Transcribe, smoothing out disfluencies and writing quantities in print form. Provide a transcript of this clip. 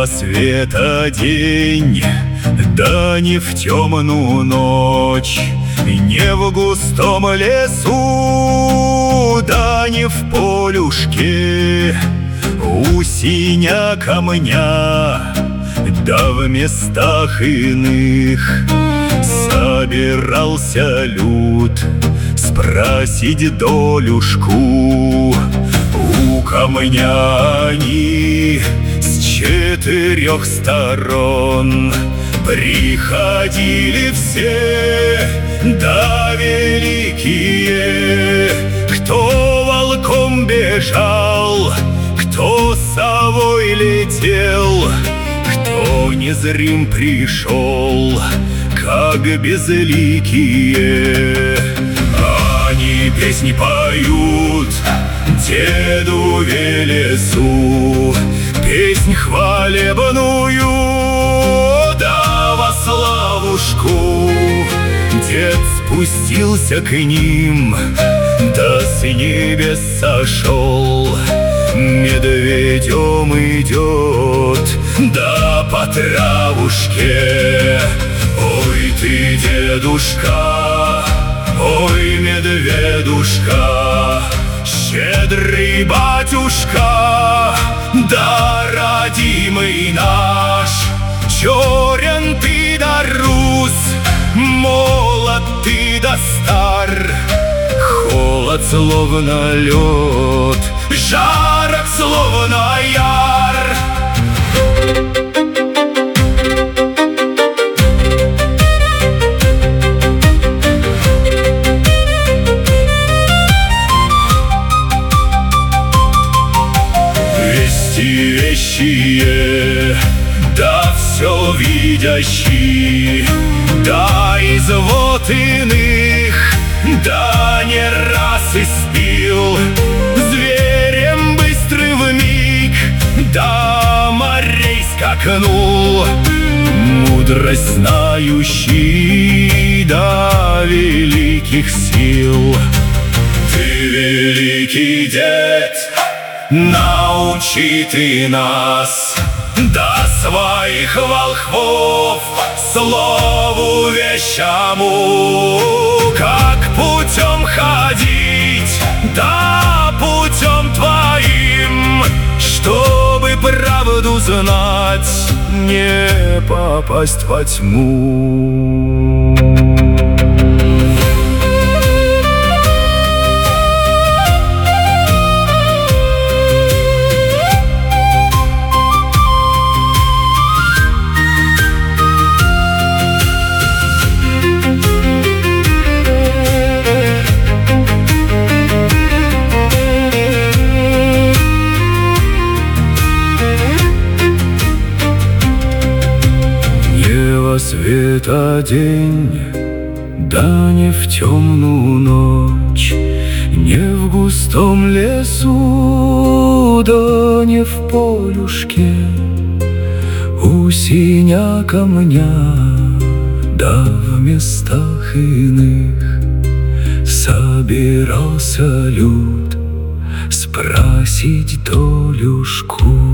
света день, да не в темную ночь, не в густом лесу, да не в полюшке, у синя камня, да в местах иных собирался люд спросить долюшку. У камня они с 4 сторон приходили все, да великие, кто волком бежал, кто совой летел, кто незрим пришел, как безликие. Они песни поют деду Велесу, песнь хвалебную, да во славушку. Дед спустился к ним, да с небес сошел, медведем идет, да по травушке. Ой ты, дедушка, ой, медведушка, щедрый батюшка, да родимый наш. Черен ты да рус, молод ты да стар, холод словно лед, жарок словно яр. Вещие, да все видящие, да из вод иных, да не раз испил, зверем быстрым вмиг, да морей скакнул, мудрость знающий, да великих сил. Ты, великий дед, научи ты нас, да своих волхвов слову вещему, как путем ходить, да путем твоим, чтобы правду знать, не попасть во тьму. Света день, да не в темную ночь, не в густом лесу, да не в полюшке, у синя камня, да в местах иных собирался люд спросить долюшку.